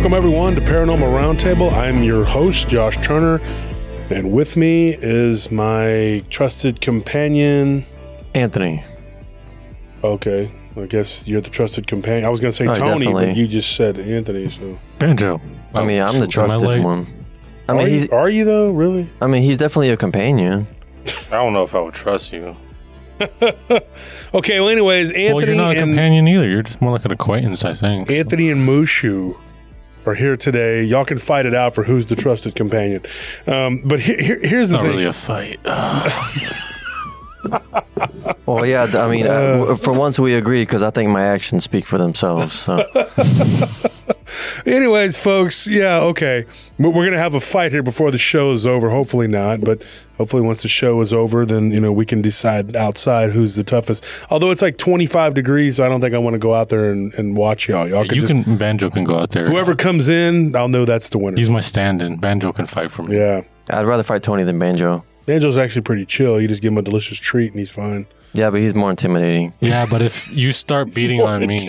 Welcome, everyone, to Paranormal Roundtable. I'm your host, Josh Turner, and with me is my trusted companion, Anthony. Okay, I guess you're the trusted companion. I was going to say Tony, definitely. but you just said Anthony, so... Banjo. I mean, I'm the trusted one. I mean, are you though? Really? I mean, he's definitely a companion. I don't know if I would trust you. Okay, well, anyways, Anthony Well, you're not a companion either. You're just more like an acquaintance, I think. Anthony and Mushu are here today. Y'all can fight it out for who's the trusted companion. But here's the Not thing. really a fight. Well, yeah, I mean, for once we agree because I think my actions speak for themselves. So. Anyways, folks, yeah, okay. We're going to have a fight here before the show is over. Hopefully not, but hopefully once the show is over, then, we can decide outside who's the toughest. Although it's like 25 degrees, so I don't think I want to go out there and watch y'all. Banjo can go out there. Whoever comes in, I'll know that's the winner. He's my stand-in. Banjo can fight for me. Yeah. I'd rather fight Tony than Banjo. Banjo's actually pretty chill. You just give him a delicious treat and he's fine. Yeah, but he's more intimidating. Yeah, but if you start beating on me,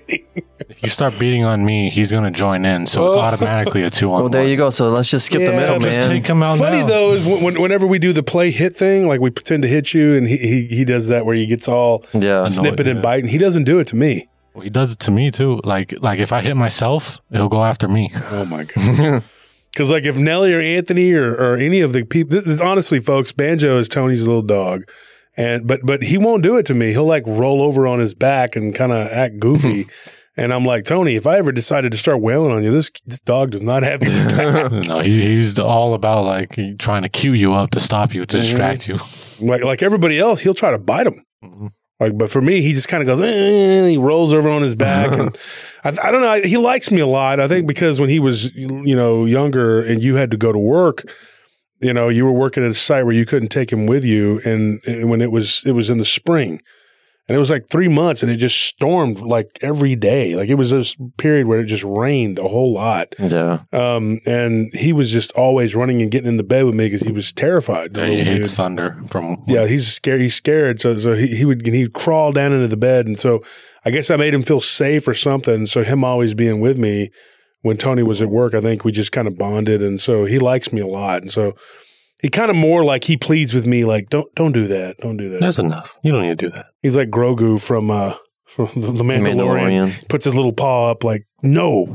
he's going to join in. So it's automatically a 2-on-1. Well, there you go. So let's just skip the middle, Just man. take him out Funny now. though is whenever we do the play hit thing, like we pretend to hit you, and he does that where he gets all snipping and biting. He doesn't do it to me. Well, he does it to me too. Like if I hit myself, he'll go after me. Oh my god! Because like if Nelly or Anthony or any of the people, this is honestly, folks, Banjo is Tony's little dog, and but he won't do it to me. He'll like roll over on his back and kind of act goofy. And I'm like, Tony, if I ever decided to start wailing on you, this dog does not have your back. No, he's all about like trying to cue you up to stop you, to distract you. Like everybody else, he'll try to bite him. Mm-hmm. But for me, he just kind of goes, he rolls over on his back. And I don't know. He likes me a lot. I think because when he was, younger and you had to go to work, you were working at a site where you couldn't take him with you. And when it was in the spring. And it was like 3 months and it just stormed like every day. Like it was this period where it just rained a whole lot. Yeah. And he was just always running and getting in the bed with me because he was terrified. Yeah, he hates thunder. He's scared. He's scared. So he'd crawl down into the bed. And so I guess I made him feel safe or something. So him always being with me when Tony was at work, I think we just kind of bonded. And so he likes me a lot. And so he kind of more like he pleads with me, like, don't do that. Don't do that. That's enough. You don't need to do that. He's like Grogu from the Mandalorian. Puts his little paw up like, no.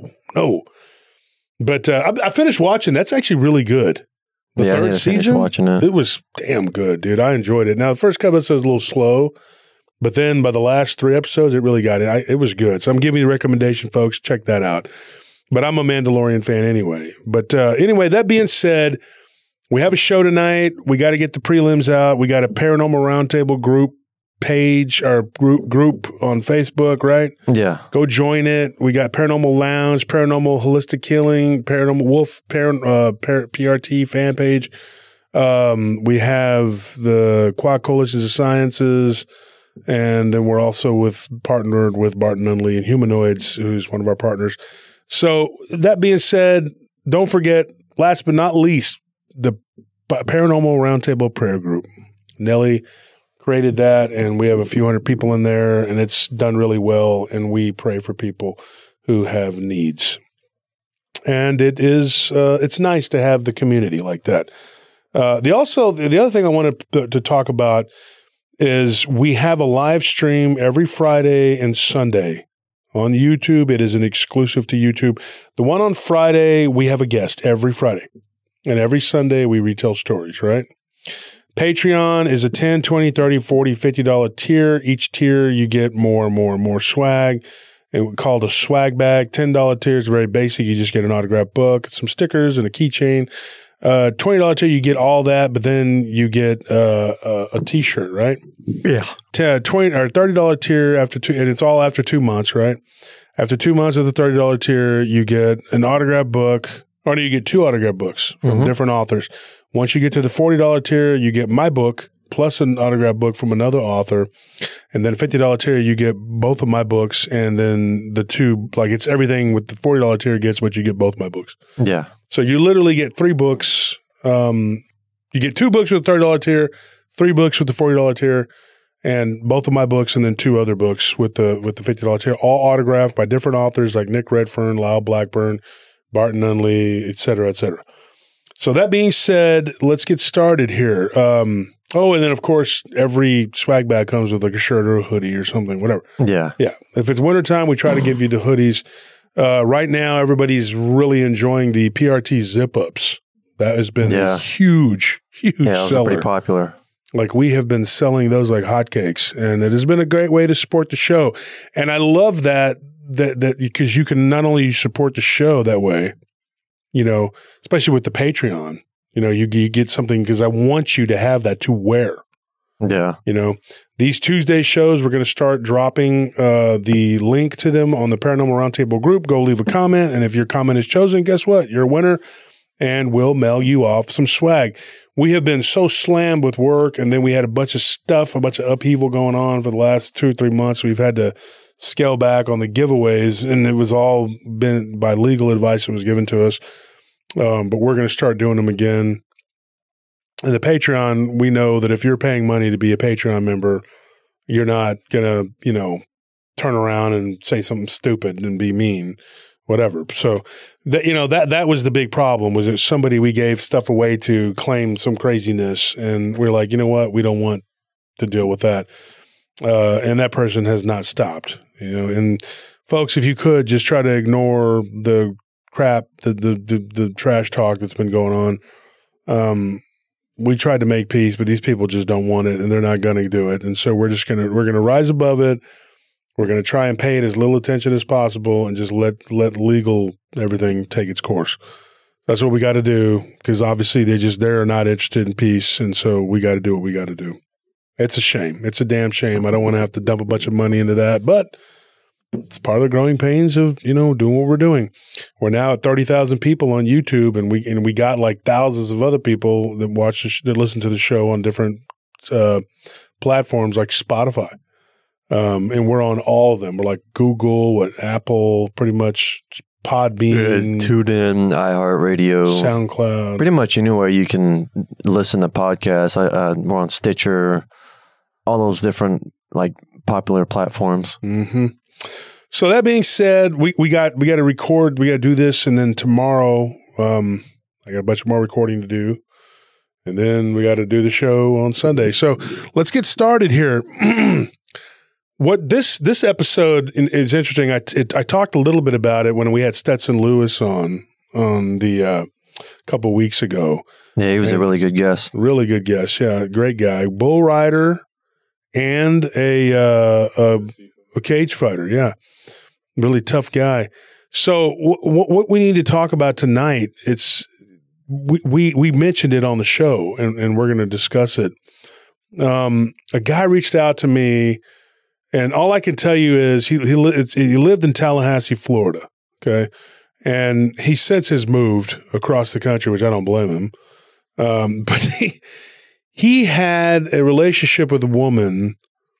But I finished watching. That's actually really good. The third season, watching it. It was damn good, dude. I enjoyed it. Now, the first couple episodes a little slow, but then by the last 3 episodes, it really got it. It was good. So I'm giving you a recommendation, folks. Check that out. But I'm a Mandalorian fan anyway. But anyway, that being said, we have a show tonight. We got to get the prelims out. We got a Paranormal Roundtable group page or group on Facebook, right? Yeah. Go join it. We got Paranormal Lounge, Paranormal Holistic Healing, Paranormal Wolf, PRT fan page. We have the Quad Coalitions of Sciences, and then we're also partnered with Barton Unley and Humanoids, who's one of our partners. So that being said, don't forget, last but not least, the Paranormal Roundtable Prayer Group. Nelly created that, and we have a few hundred people in there, and it's done really well, and we pray for people who have needs. And it's nice to have the community like that. The other thing I wanted to talk about is we have a live stream every Friday and Sunday on YouTube. It is an exclusive to YouTube. The one on Friday, we have a guest every Friday. And every Sunday, we retell stories, right? Patreon is a $10, $20, $30, $40, $50 tier. Each tier, you get more and more swag. It's called a swag bag. $10 tier is very basic. You just get an autographed book, some stickers, and a keychain. $20 tier, you get all that, but then you get a T-shirt, right? Yeah. $20 or $30 tier and it's all after 2 months, right? After 2 months of the $30 tier, you get an autographed book. Or no, you get 2 autographed books from different authors. Once you get to the $40 tier, you get my book plus an autographed book from another author. And then $50 tier, you get both of my books. And then the two, like it's everything with the $40 tier gets, but you get both my books. Yeah. So you literally get 3 books. You get 2 books with the $30 tier, 3 books with the $40 tier. and both of my books, and then 2 other books with the $50 tier, all autographed by different authors like Nick Redfern, Lyle Blackburn, Barton Unley, et cetera, et cetera. So that being said, let's get started here. And then of course, every swag bag comes with like a shirt or a hoodie or something, whatever. Yeah. Yeah. If it's wintertime, we try to give you the hoodies. Right now, everybody's really enjoying the PRT zip-ups. That has been a huge those seller. are pretty popular. Like we have been selling those like hotcakes, and it has been a great way to support the show. And I love that because you can not only support the show that way, you know, especially with the Patreon, you know, you get something because I want you to have that to wear. Yeah. You know, these Tuesday shows, we're going to start dropping the link to them on the Paranormal Roundtable group. Go leave a comment. And if your comment is chosen, guess what? You're a winner, and we'll mail you off some swag. We have been so slammed with work, and then we had a bunch of stuff, a bunch of upheaval going on for the last 2 or 3 months. We've had to scale back on the giveaways, and it was all been by legal advice that was given to us. But we're going to start doing them again. And the Patreon, we know that if you're paying money to be a Patreon member, you're not going to, you know, turn around and say something stupid and be mean, whatever. So that, you know, that was the big problem, was that somebody we gave stuff away to claimed some craziness, and we're like, you know what, we don't want to deal with that. And that person has not stopped, you know. And folks, if you could just try to ignore the crap, the trash talk that's been going on. We tried to make peace, but these people just don't want it, and they're not going to do it. And so we're going to rise above it. We're going to try and pay it as little attention as possible, and just let legal everything take its course. That's what we got to do, because obviously they're not interested in peace, and so we got to do what we got to do. It's a shame. It's a damn shame. I don't want to have to dump a bunch of money into that, but it's part of the growing pains of, you know, doing what we're doing. We're now at 30,000 people on YouTube, and we got like thousands of other people that that listen to the show on different platforms like Spotify. And we're on all of them. We're like Google, Apple, pretty much Podbean, TuneIn, iHeartRadio, SoundCloud. Pretty much anywhere you can listen to podcasts. We're on Stitcher, all those different like popular platforms. Mm-hmm. So that being said, we got to record. We got to do this, and then tomorrow, I got a bunch more recording to do, and then we got to do the show on Sunday. So let's get started here. What this episode is interesting. I talked a little bit about it when we had Stetson Lewis on the couple weeks ago. Yeah, he was a really good guest. Really good guest. Yeah, great guy, bull rider, and a cage fighter. Yeah. Really tough guy. So what we need to talk about tonight, we mentioned it on the show, and we're going to discuss it. A guy reached out to me, and all I can tell you is he lived in Tallahassee, Florida. Okay. And he since has moved across the country, which I don't blame him. But he had a relationship with a woman.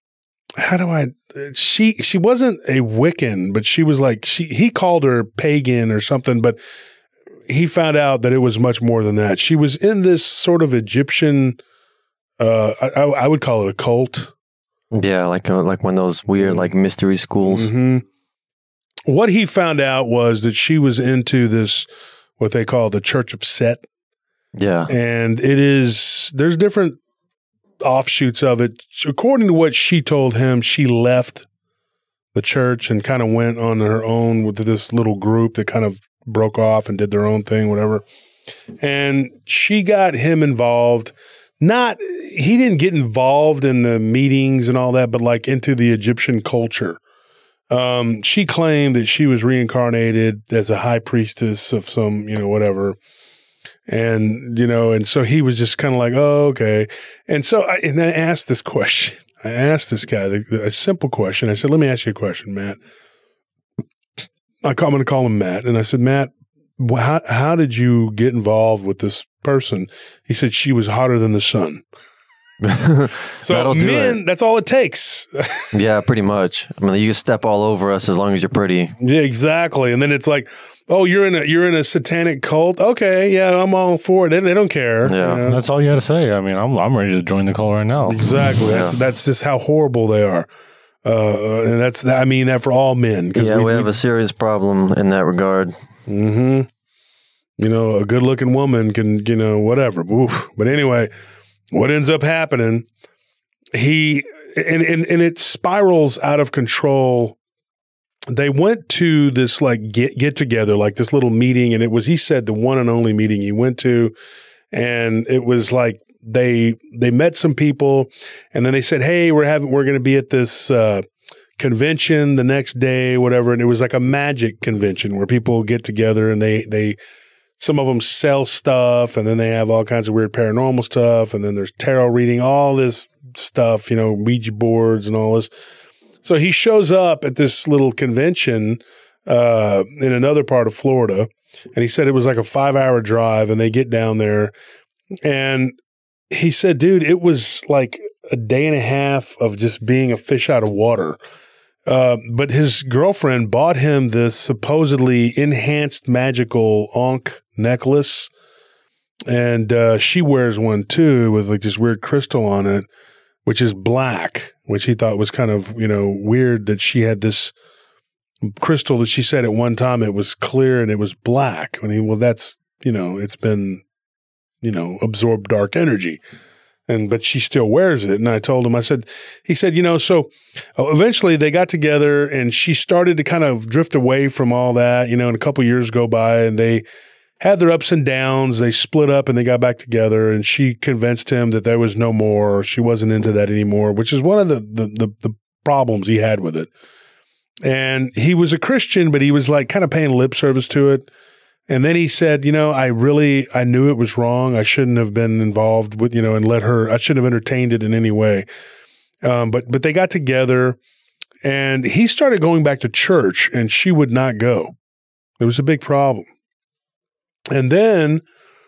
She wasn't a Wiccan, but she was like, he called her pagan or something, but he found out that it was much more than that. She was in this sort of Egyptian, I would call it a cult. Yeah. Like one of those weird, like mystery schools. Mm-hmm. What he found out was that she was into this, what they call the Church of Set. Yeah. And there's different offshoots of it. According to what she told him, she left the church and kind of went on her own with this little group that kind of broke off and did their own thing, whatever. And she got him involved. He didn't get involved in the meetings and all that, but like into the Egyptian culture. She claimed that she was reincarnated as a high priestess of some, whatever. And, and so he was just kind of like, oh, okay. And so I asked this question. I asked this guy a simple question. I said, let me ask you a question, Matt. I'm going to call him Matt. And I said, Matt, how did you get involved with this person? He said, she was hotter than the sun. So men, that's all it takes. Yeah, pretty much. I mean, you can step all over us as long as you're pretty. Yeah, exactly. And then it's like, Oh, you're in a satanic cult? Okay, yeah, I'm all for it. They don't care. Yeah. You know? That's all you got to say. I mean, I'm ready to join the cult right now. Exactly. Yeah. That's just how horrible they are. And I mean that for all men. Yeah, we have a serious problem in that regard. Mm-hmm. You know, a good-looking woman can, you know, whatever. Oof. But anyway, what ends up happening? And it spirals out of control. They went to this like get together, like this little meeting, and it was, he said, the one and only meeting he went to, and it was like they met some people, and then they said, "Hey, we're going to be at this convention the next day, whatever." And it was like a magic convention where people get together and they some of them sell stuff, and then they have all kinds of weird paranormal stuff, and then there's tarot reading, all this stuff, you know, Ouija boards and all this. So he shows up at this little convention in another part of Florida, and he said it was like a 5-hour drive, and they get down there, and he said, dude, it was like a day and a half of just being a fish out of water. But his girlfriend bought him this supposedly enhanced magical Ankh necklace, and she wears one too with like this weird crystal on it, which is black, which he thought was kind of, you know, weird that she had this crystal that she said at one time it was clear and it was black. I mean, well, that's, you know, it's been, you know, absorbed dark energy. But she still wears it. And I told him, he said, you know, so eventually they got together and she started to kind of drift away from all that, you know, and a couple years go by and they had their ups and downs. They split up and they got back together, and she convinced him that there was no more. She wasn't into that anymore, which is one of the problems he had with it. And he was a Christian, but he was like kind of paying lip service to it. And then he said, you know, I knew it was wrong. I shouldn't have been involved with, you know, and I shouldn't have entertained it in any way. But they got together and he started going back to church and she would not go. It was a big problem. And then,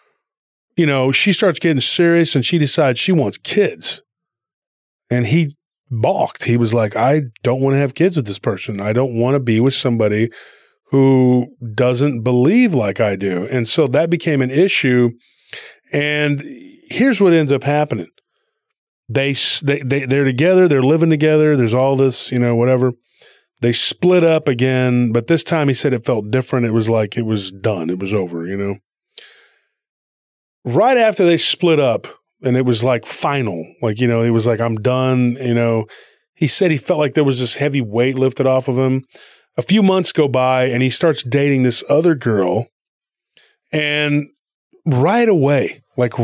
you know, she starts getting serious and she decides she wants kids. And he balked. He was like, I don't want to have kids with this person. I don't want to be with somebody who doesn't believe like I do. And so that became an issue. And here's what ends up happening. They're together, they're living together, there's all this, you know, whatever. They split up again, but this time he said it felt different. It was like it was done. It was over, you know. Right after they split up, and it was like final, like, you know, he was like, I'm done, you know. He said he felt like there was this heavy weight lifted off of him. A few months go by, and he starts dating this other girl, and right away,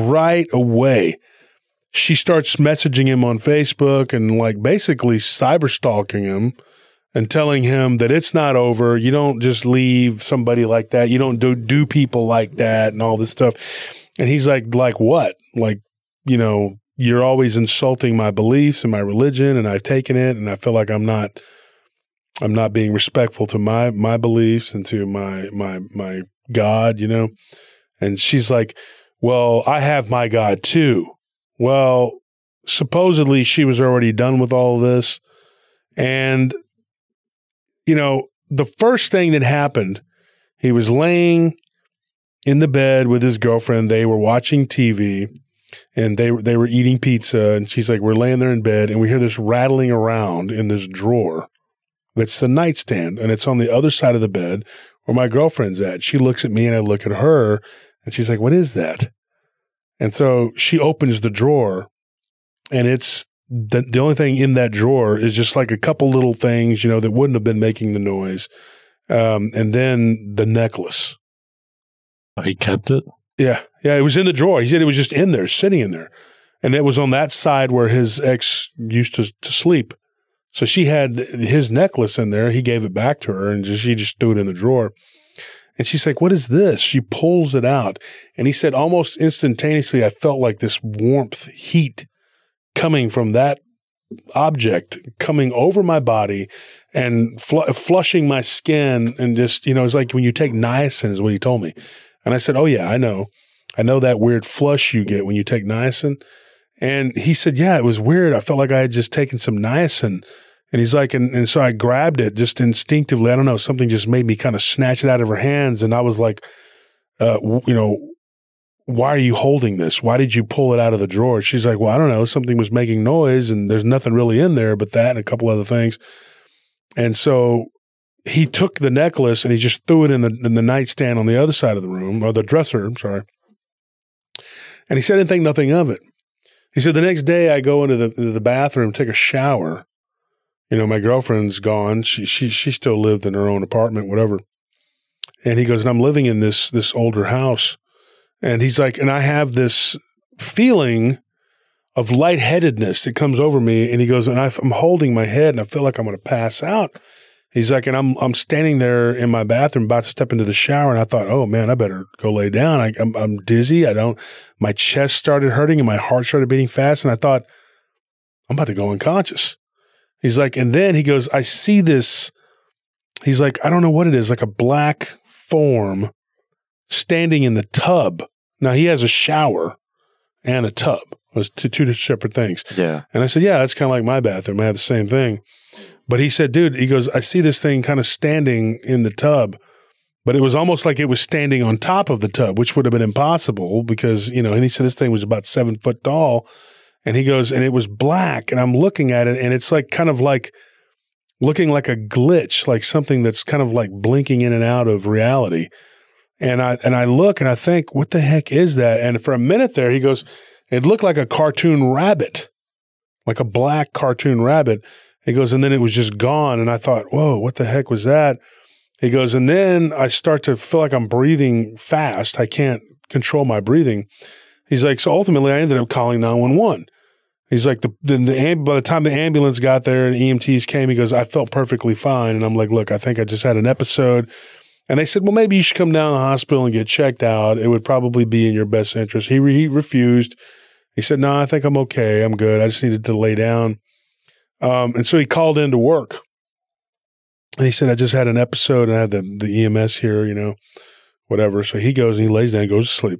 she starts messaging him on Facebook and like basically cyber stalking him and telling him that it's not over. You don't just leave somebody like that. You don't do people like that and all this stuff. And he's like what? Like, you know, you're always insulting my beliefs and my religion, and I've taken it, and I feel like I'm not being respectful to my beliefs and to my God, you know? And she's like, well, I have my God too. Well, supposedly she was already done with all of this. And, you know, the first thing that happened, he was laying in the bed with his girlfriend. They were watching TV and they were eating pizza. And she's like, we're laying there in bed and we hear this rattling around in this drawer. It's the nightstand, and it's on the other side of the bed where my girlfriend's at. She looks at me and I look at her and she's like, what is that? And so she opens the drawer, and it's the only thing in that drawer is just like a couple little things, you know, that wouldn't have been making the noise. And then the necklace. Oh, he kept it? Yeah. Yeah. It was in the drawer. He said it was just in there, sitting in there. And it was on that side where his ex used to sleep. So she had his necklace in there. He gave it back to her, and she just threw it in the drawer. And she's like, what is this? She pulls it out. And he said almost instantaneously, I felt like this warmth, heat coming from that object coming over my body and flushing my skin. And just, you know, it's like when you take niacin is what he told me. And I said, oh, yeah, I know that weird flush you get when you take niacin. And he said, yeah, it was weird. I felt like I had just taken some niacin. And he's like, and so I grabbed it just instinctively. I don't know, something just made me kind of snatch it out of her hands. And I was like, why are you holding this? Why did you pull it out of the drawer? She's like, well, I don't know. Something was making noise and there's nothing really in there but that and a couple other things. And so he took the necklace and he just threw it in the nightstand on the other side of the room, or the dresser, I'm sorry. And he said, I didn't think nothing of it. He said, the next day I go into the bathroom, take a shower. My girlfriend's gone. She still lived in her own apartment, whatever. And he goes, and I'm living in this older house. And he's like, and I have this feeling of lightheadedness that comes over me. And he goes, and I'm holding my head and I feel like I'm going to pass out. He's like, and I'm standing there in my bathroom about to step into the shower. And I thought, oh man, I better go lay down. I'm dizzy. My chest started hurting and my heart started beating fast. And I thought, I'm about to go unconscious. He's like, and then he goes, I see this. He's like, I don't know what it is, like a black form standing in the tub. Now he has a shower and a tub. It was two separate things. Yeah. And I said, yeah, that's kind of like my bathroom. I have the same thing. But he said, dude, he goes, I see this thing kind of standing in the tub, but it was almost like it was standing on top of the tub, which would have been impossible because, and he said this thing was about 7 foot tall. And he goes, and it was black. And I'm looking at it and it's like kind of like looking like a glitch, like something that's kind of like blinking in and out of reality. And I look and I think, what the heck is that? And for a minute there, he goes, it looked like a cartoon rabbit, like a black cartoon rabbit. He goes, and then it was just gone. And I thought, whoa, what the heck was that? He goes, and then I start to feel like I'm breathing fast. I can't control my breathing. He's like, so ultimately I ended up calling 911. He's like, by the time the ambulance got there and EMTs came, he goes, I felt perfectly fine. And I'm like, look, I think I just had an episode. And they said, well, maybe you should come down to the hospital and get checked out. It would probably be in your best interest. He refused. He said, no, I think I'm okay. I'm good. I just needed to lay down. And so he called into work. And he said, I just had an episode and I had the EMS here, whatever. So he goes and he lays down and goes to sleep.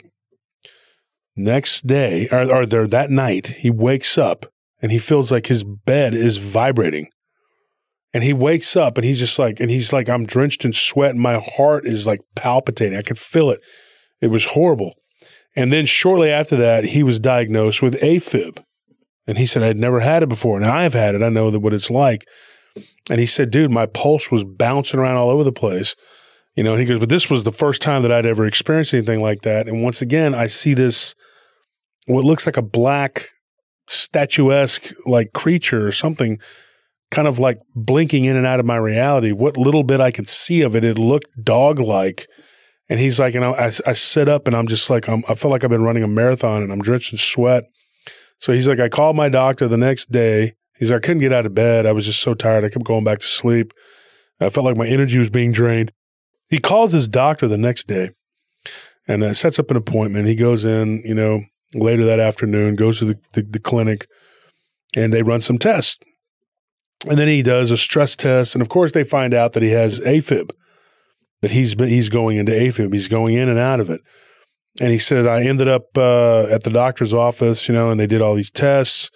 Next day, or that night, he wakes up and he feels like his bed is vibrating. And he wakes up and he's like, I'm drenched in sweat and my heart is like palpitating. I could feel it. It was horrible. And then shortly after that, he was diagnosed with AFib. And he said, I'd never had it before. Now I've had it. I know what it's like. And he said, dude, my pulse was bouncing around all over the place. He goes, but this was the first time that I'd ever experienced anything like that. And once again, I see this, what looks like a black statuesque like creature or something kind of like blinking in and out of my reality. What little bit I could see of it, it looked dog-like. And he's like, and I sit up and I'm just like, I feel like I've been running a marathon and I'm drenched in sweat. So he's like, I called my doctor the next day. He's like, I couldn't get out of bed. I was just so tired. I kept going back to sleep. I felt like my energy was being drained. He calls his doctor the next day and sets up an appointment. He goes in, later that afternoon, goes to the clinic and they run some tests. And then he does a stress test. And of course they find out that he has AFib, that he's going into AFib. He's going in and out of it. And he said, I ended up at the doctor's office, and they did all these tests.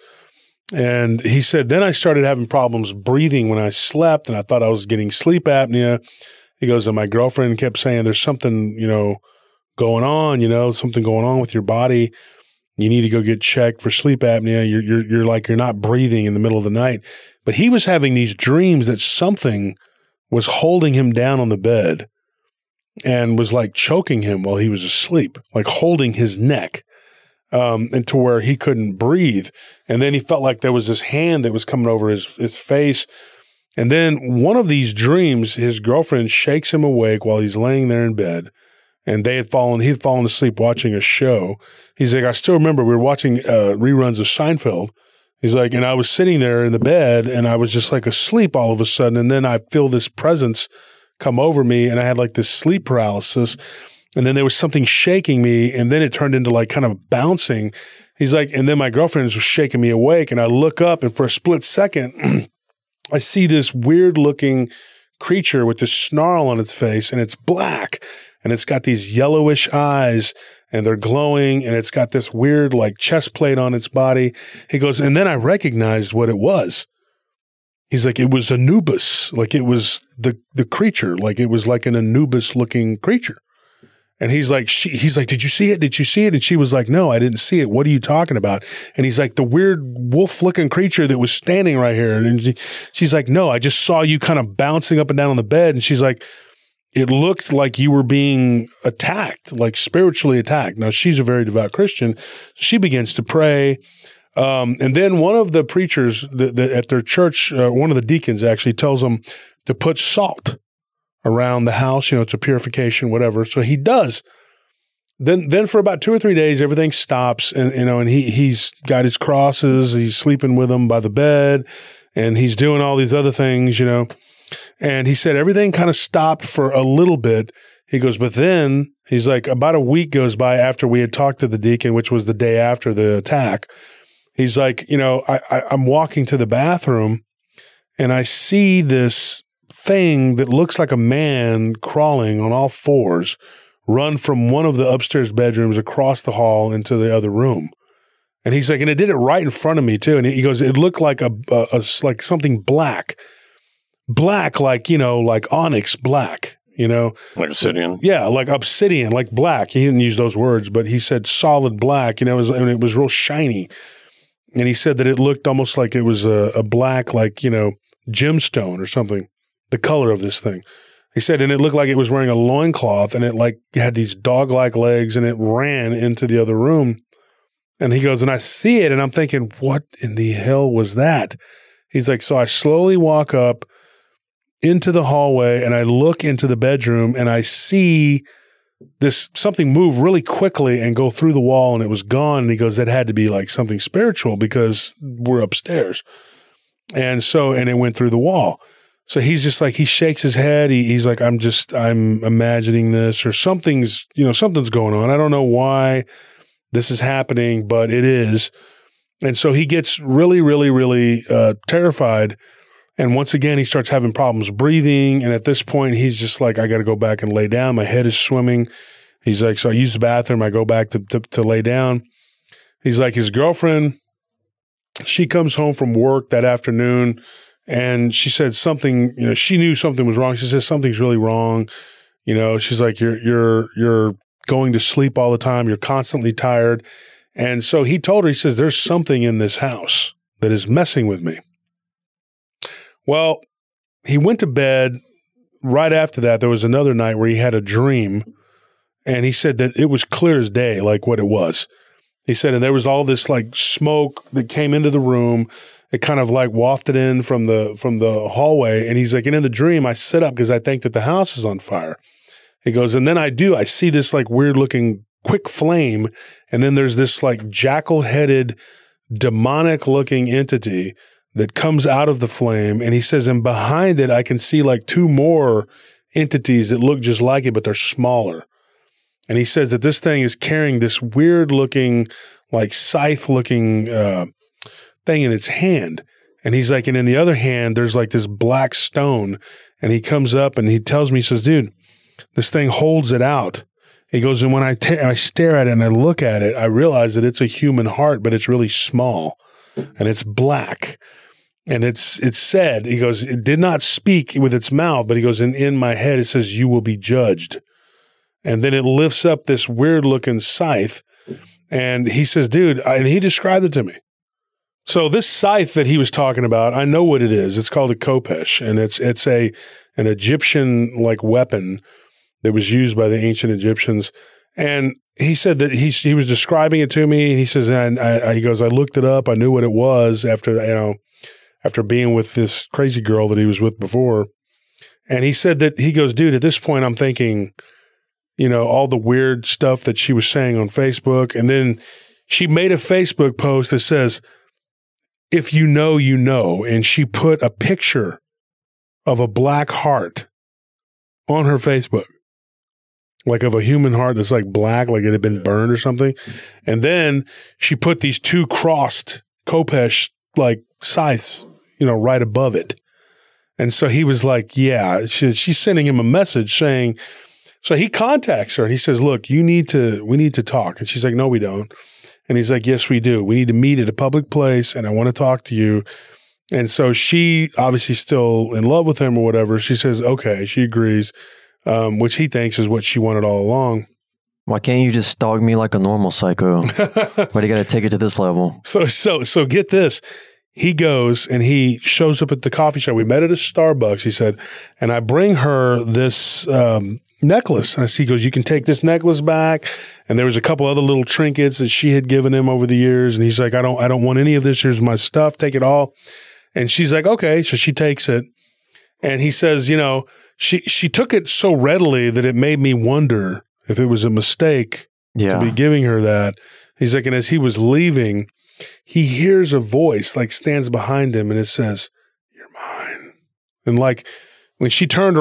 And he said, then I started having problems breathing when I slept and I thought I was getting sleep apnea. He goes, and my girlfriend kept saying, there's something, going on, something going on with your body. You need to go get checked for sleep apnea. You're like, you're not breathing in the middle of the night. But he was having these dreams that something was holding him down on the bed and was like choking him while he was asleep, like holding his neck. And to where he couldn't breathe. And then he felt like there was this hand that was coming over his face. And then one of these dreams, his girlfriend shakes him awake while he's laying there in bed. And he'd fallen asleep watching a show. He's like, I still remember we were watching reruns of Seinfeld. He's like, and I was sitting there in the bed and I was just like asleep all of a sudden. And then I feel this presence come over me and I had like this sleep paralysis. And then there was something shaking me, and then it turned into like kind of bouncing. He's like, and then my girlfriend was shaking me awake, and I look up, and for a split second, I see this weird looking creature with this snarl on its face, and it's black, and it's got these yellowish eyes, and they're glowing, and it's got this weird like chest plate on its body. He goes, and then I recognized what it was. He's like, it was Anubis. Like it was the creature. Like it was like an Anubis looking creature. And he's like, did you see it? Did you see it? And she was like, no, I didn't see it. What are you talking about? And he's like, the weird wolf looking creature that was standing right here. And she's like, no, I just saw you kind of bouncing up and down on the bed. And she's like, it looked like you were being attacked, like spiritually attacked. Now she's a very devout Christian. So she begins to pray. And then one of the preachers at their church, one of the deacons actually tells them to put salt around the house. It's a purification, whatever. So he does. Then for about 2 or 3 days, everything stops, and and he's got his crosses. He's sleeping with them by the bed, and he's doing all these other things, And he said everything kind of stopped for a little bit. He goes, but then he's like, about a week goes by after we had talked to the deacon, which was the day after the attack. He's like, I'm walking to the bathroom, and I see this thing that looks like a man crawling on all fours run from one of the upstairs bedrooms across the hall into the other room. And he's like, and it did it right in front of me too. And he goes, it looked like like something black, like, like onyx black, like obsidian. Yeah. Like obsidian, like black. He didn't use those words, but he said solid black, and it was real shiny. And he said that it looked almost like it was a black, like, gemstone or something. The color of this thing. He said, and it looked like it was wearing a loincloth, and it like had these dog-like legs, and it ran into the other room. And he goes, and I see it, and I'm thinking, what in the hell was that? He's like, so I slowly walk up into the hallway, and I look into the bedroom, and I see something move really quickly and go through the wall, and it was gone. And he goes, that had to be like something spiritual because we're upstairs. And it went through the wall. So he's just like, he shakes his head. He's like, I'm imagining this, or something's going on. I don't know why this is happening, but it is. And so he gets really, really, really terrified. And once again, he starts having problems breathing. And at this point, he's just like, I got to go back and lay down. My head is swimming. He's like, so I use the bathroom. I go back to lay down. He's like, his girlfriend, she comes home from work that afternoon, and she said something, she knew something was wrong. She says, something's really wrong. She's like, you're going to sleep all the time. You're constantly tired. And so he told her, he says, there's something in this house that is messing with me. Well, he went to bed. Right after that, there was another night where he had a dream, and he said that it was clear as day, like what it was. He said, and there was all this like smoke that came into the room. It kind of like wafted in from the hallway. And he's like, and in the dream, I sit up because I think that the house is on fire. He goes, and then I see this like weird looking quick flame. And then there's this like jackal headed demonic looking entity that comes out of the flame. And he says, and behind it, I can see like 2 more entities that look just like it, but they're smaller. And he says that this thing is carrying this weird looking, like scythe looking thing in its hand. And he's like, and in the other hand, there's like this black stone. And he comes up and he tells me, he says, dude, this thing holds it out. He goes, and when I stare at it and I look at it, I realize that it's a human heart, but it's really small and it's black. And it's said, he goes, it did not speak with its mouth, but he goes, and in my head, it says, you will be judged. And then it lifts up this weird looking scythe. And he says, dude, and he described it to me. So this scythe that he was talking about, I know what it is. It's called a khopesh, and it's an Egyptian like weapon that was used by the ancient Egyptians. And he said that he was describing it to me. He says, and he goes, I looked it up. I knew what it was after being with this crazy girl that he was with before. And he said that he goes, dude, at this point, I'm thinking, all the weird stuff that she was saying on Facebook. And then she made a Facebook post that says, if you know, you know. And she put a picture of a black heart on her Facebook, like of a human heart that's like black, like it had been burned or something. And then she put these 2 crossed khopesh like scythes, right above it. And so he was like, yeah, she's sending him a message saying, so he contacts her and he says, look, we need to talk. And she's like, no, we don't. And he's like, yes, we do. We need to meet at a public place, and I want to talk to you. And so she obviously still in love with him or whatever. She says, okay, she agrees, which he thinks is what she wanted all along. Why can't you just stalk me like a normal psycho? Why do you got to take it to this level? So get this. He goes and he shows up at the coffee shop. We met at a Starbucks, he said, and I bring her this necklace. And he goes, you can take this necklace back. And there was a couple other little trinkets that she had given him over the years. And he's like, I don't want any of this. Here's my stuff. Take it all. And she's like, okay. So she takes it. And he says, you know, she took it so readily that it made me wonder if it was a mistake to be giving her that. He's like, and as he was leaving, he hears a voice like stands behind him and it says, you're mine. And like when he turned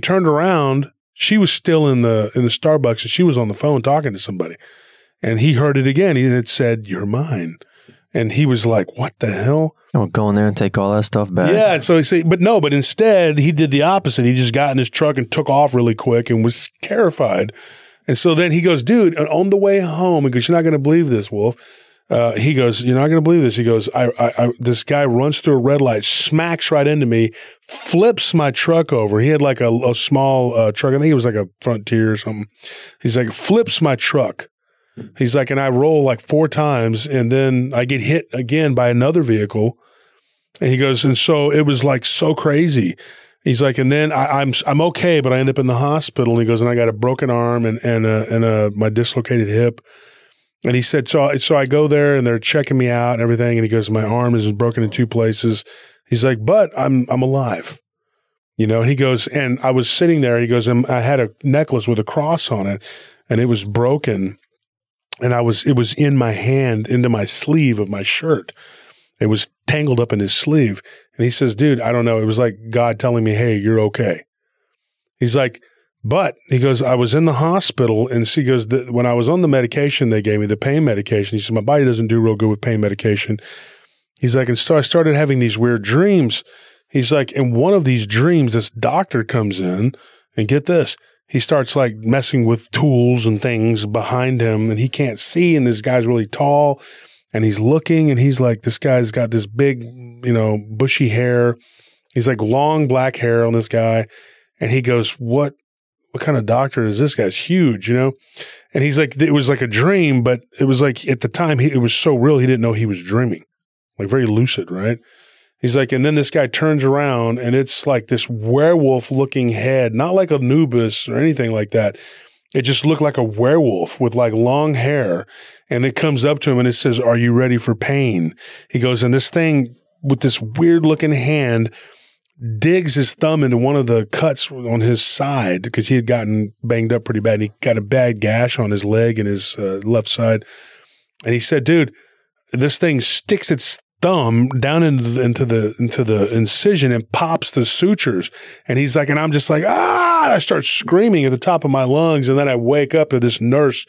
around, she was still in the Starbucks and she was on the phone talking to somebody. And he heard it again. And it said, you're mine. And he was like, what the hell? Oh, go in there and take all that stuff back. Yeah. And so he said, but instead he did the opposite. He just got in his truck and took off really quick and was terrified. And so then he goes, dude, on the way home, he goes, you're not going to believe this, Wolf. He goes, you're not going to believe this. He goes, this guy runs through a red light, smacks right into me, flips my truck over. He had like a small truck. I think it was like a Frontier or something. He's like, flips my truck. He's like, and I roll like 4 times and then I get hit again by another vehicle. And he goes, and so it was like so crazy. He's like, and then I'm okay, but I end up in the hospital. And he goes, and I got a broken arm and my dislocated hip. And he said, so I go there and they're checking me out and everything. And he goes, my arm is broken in 2 places. He's like, but I'm alive. You know, and he goes, and I was sitting there. He goes, and I had a necklace with a cross on it and it was broken. And it was in my hand, into my sleeve of my shirt. It was tangled up in his sleeve. And he says, dude, I don't know. It was like God telling me, hey, you're okay. He's like, but he goes, I was in the hospital. And he goes, when I was on the medication they gave me, the pain medication, he said, my body doesn't do real good with pain medication. He's like, and so I started having these weird dreams. He's like, in one of these dreams, this doctor comes in and get this. He starts like messing with tools and things behind him and he can't see. And this guy's really tall and he's looking and he's like, this guy's got this big, you know, bushy hair. He's like long black hair on this guy. And he goes, what kind of doctor is this guy? It's huge, you know? And he's like, it was like a dream, but it was like at the time it was so real. He didn't know he was dreaming, like very lucid. Right. He's like, and then this guy turns around and it's like this werewolf looking head, not like Anubis or anything like that. It just looked like a werewolf with like long hair. And it comes up to him and it says, are you ready for pain? He goes, and this thing with this weird looking hand digs his thumb into one of the cuts on his side because he had gotten banged up pretty bad. And he got a bad gash on his leg and his left side. And he said, dude, this thing sticks its thumb down into the incision and pops the sutures. And he's like, and I'm just like, I start screaming at the top of my lungs. And then I wake up to this nurse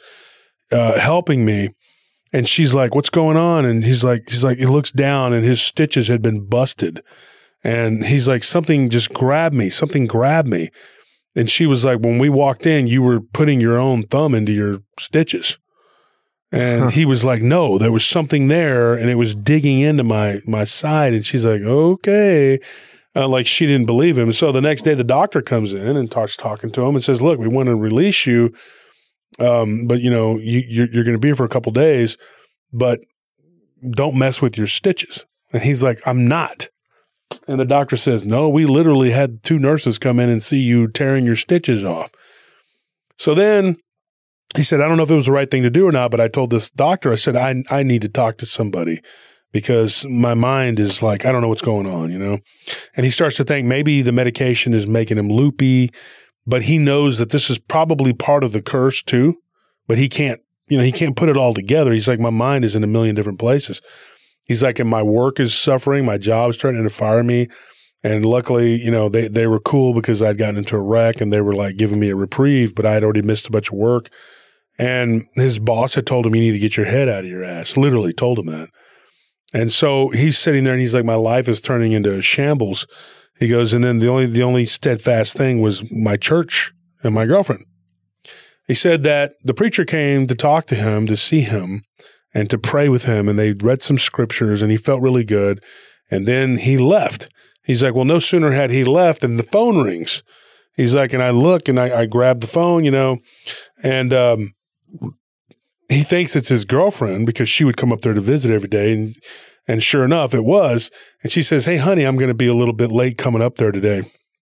helping me. And she's like, what's going on? And he's like, he looks down and his stitches had been busted. And he's like, something grabbed me. And she was like, when we walked in, you were putting your own thumb into your stitches. And he was like, no, there was something there and it was digging into my side. And she's like, okay. Like she didn't believe him. So the next day the doctor comes in and starts talking to him and says, look, we want to release you. But you know, you're going to be here for a couple days, but don't mess with your stitches. And he's like, I'm not. And the doctor says, no, we literally had 2 nurses come in and see you tearing your stitches off. So then he said, I don't know if it was the right thing to do or not, but I told this doctor, I said, I need to talk to somebody because my mind is like, I don't know what's going on, you know? And he starts to think maybe the medication is making him loopy, but he knows that this is probably part of the curse too, but he can't put it all together. He's like, my mind is in a million different places. He's like, and my work is suffering. My job's threatening to fire me. And luckily, you know, they were cool because I'd gotten into a wreck and they were like giving me a reprieve, but I had already missed a bunch of work. And his boss had told him, you need to get your head out of your ass, literally told him that. And so he's sitting there and he's like, my life is turning into a shambles. He goes, and then the only steadfast thing was my church and my girlfriend. He said that the preacher came to talk to him, to see him and to pray with him. And they read some scriptures and he felt really good. And then he left. He's like, well, no sooner had he left than the phone rings. He's like, and I look and I grab the phone, and he thinks it's his girlfriend because she would come up there to visit every day. And sure enough, it was. And she says, hey, honey, I'm going to be a little bit late coming up there today.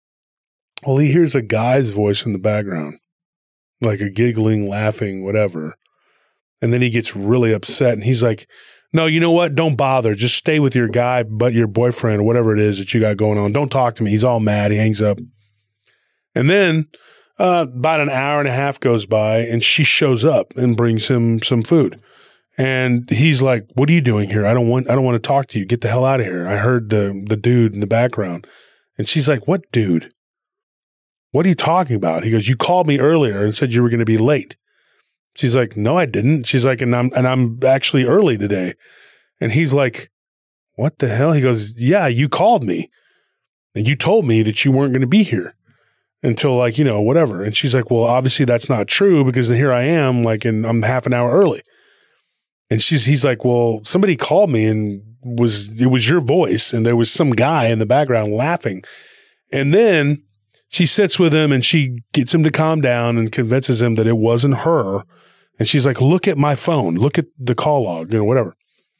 Well, he hears a guy's voice in the background, like a giggling, laughing, whatever. And then he gets really upset. And he's like, no, you know what? Don't bother. Just stay with your guy, but your boyfriend or whatever it is that you got going on. Don't talk to me. He's all mad. He hangs up. And then about an hour and a half goes by, and she shows up and brings him some food. And he's like, what are you doing here? I don't want to talk to you. Get the hell out of here. I heard the dude in the background. And she's like, what dude? What are you talking about? He goes, you called me earlier and said you were going to be late. She's like, no, I didn't. She's like, and I'm actually early today. And he's like, what the hell? He goes, yeah, you called me and you told me that you weren't going to be here until whatever. And she's like, well, obviously that's not true because here I am, and I'm half an hour early. And he's like, well, somebody called me and it was your voice. And there was some guy in the background laughing. And then she sits with him and she gets him to calm down and convinces him that it wasn't her. And she's like, look at my phone, look at the call log, whatever.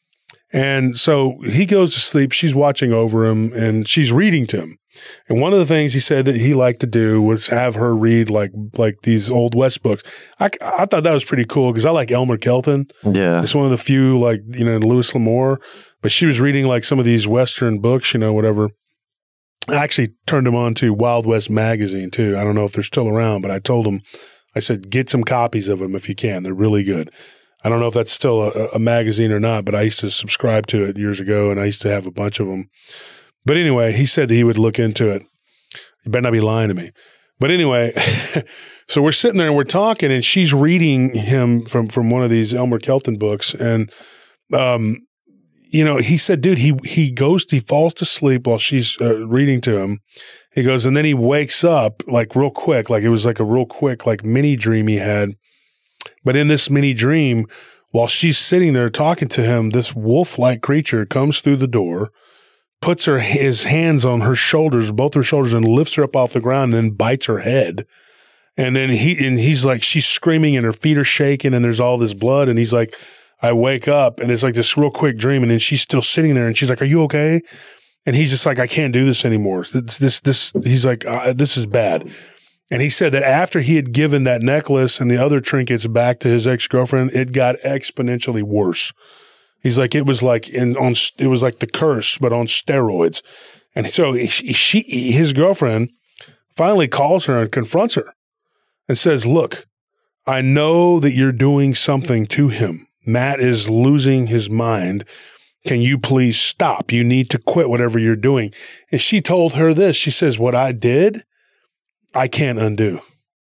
And so he goes to sleep. She's watching over him and she's reading to him. And one of the things he said that he liked to do was have her read like these Old West books. I thought that was pretty cool because I like Elmer Kelton. Yeah. It's one of the few Louis L'Amour. But she was reading some of these Western books, whatever. I actually turned him on to Wild West magazine too. I don't know if they're still around, but I told him, I said, get some copies of them if you can. They're really good. I don't know if that's still a magazine or not, but I used to subscribe to it years ago and I used to have a bunch of them. But anyway, he said that he would look into it. You better not be lying to me. But anyway, so we're sitting there and we're talking and she's reading him from one of these Elmer Kelton books. And, he said, dude, he falls to sleep while she's reading to him. He goes, and then he wakes up real quick, it was a real quick mini dream he had. But in this mini dream, while she's sitting there talking to him, this wolf-like creature comes through the door, puts his hands on her shoulders, both her shoulders, and lifts her up off the ground and then bites her head. And then he's like, she's screaming and her feet are shaking and there's all this blood. And he's like, I wake up and it's this real quick dream. And then she's still sitting there and she's like, are you okay? And he's just like, I can't do this anymore. He's like, this is bad. And he said that after he had given that necklace and the other trinkets back to his ex-girlfriend, it got exponentially worse. He's like, it was like the curse, but on steroids. And so his girlfriend finally calls her and confronts her and says, look, I know that you're doing something to him. Matt is losing his mind. Can you please stop? You need to quit whatever you're doing. And she told her this. She says, what I did, I can't undo.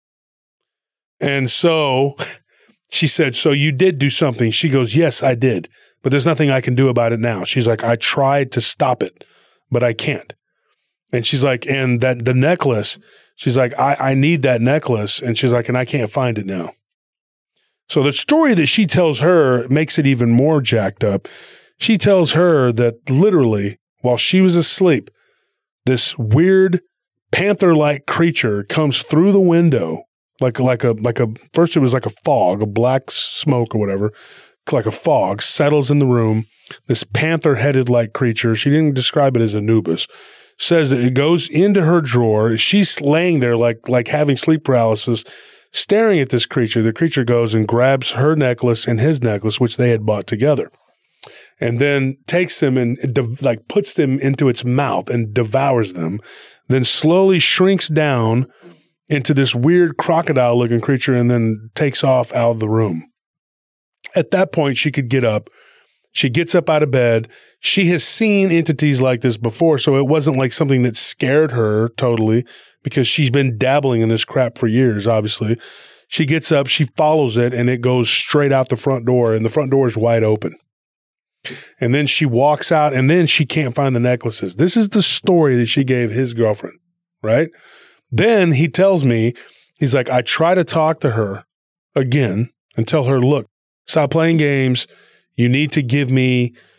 And so she said, so you did do something. She goes, yes, I did. But there's nothing I can do about it now. She's like, I tried to stop it, but I can't. And she's like, and that the necklace, she's like, I need that necklace. And she's like, and I can't find it now. So the story that she tells her makes it even more jacked up. She tells her that literally while she was asleep, this weird panther-like creature comes through the window, first it was like a fog, a black smoke or whatever, like a fog, settles in the room. This panther-headed like creature, she didn't describe it as Anubis, says that it goes into her drawer. She's laying there like having sleep paralysis, staring at this creature. The creature goes and grabs her necklace and his necklace, which they had bought together, and then takes them and puts them into its mouth and devours them, then slowly shrinks down into this weird crocodile-looking creature and then takes off out of the room. At that point, she could get up. She gets up out of bed. She has seen entities like this before, so it wasn't like something that scared her totally because she's been dabbling in this crap for years, obviously. She gets up, she follows it, and it goes straight out the front door, and the front door is wide open. And then she walks out, and then she can't find the necklaces. This is the story that she gave his girlfriend, right? Then he tells me, he's like, I try to talk to her again and tell her, look, stop playing games. You need to give me,